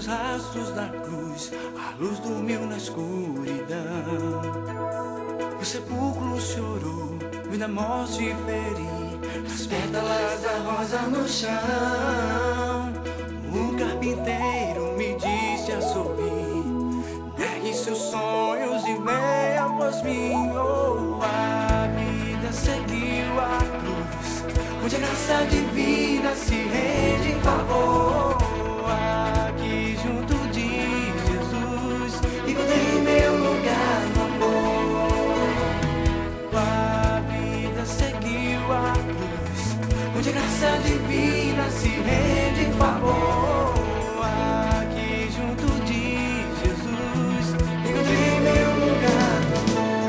rastros da cruz, a luz dormiu na escuridão. O sepulcro chorou, vi da morte ferir, as pétalas da rosa no chão. Um carpinteiro me disse a sorrir: negue seus sonhos e venha após mim. Oh, a vida seguiu a cruz, onde a graça divina se rende em favor. Aqui junto de Jesus encontrei meu lugar no amor. A vida seguiu a cruz, onde a graça divina se rende em favor. Aqui junto de Jesus encontrei meu lugar no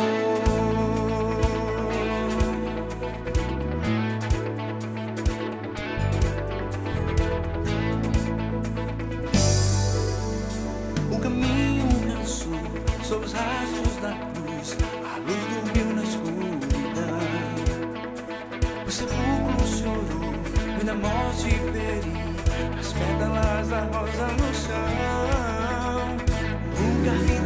amor. O caminho cansou sob os rastros da cruz, a luz dormiu na escuridão. O sepulcro chorou, vi da morte ferir, as pétalas da rosa no chão. Um carpinteiro